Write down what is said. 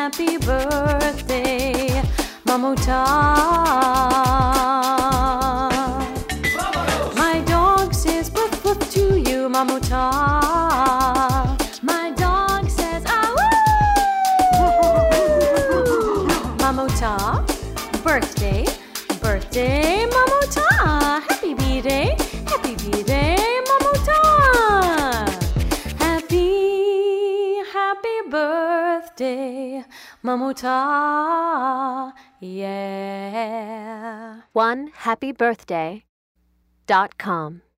happy birthday, Mamota. My dog says woof woof to you, Mamota. My dog says ah woo. Mamota, birthday, birthday, Mamota. Happy B-Day, happy B-Day, Mamota. Happy birthday, Mamota. Yeah. OneHappyBirthday.com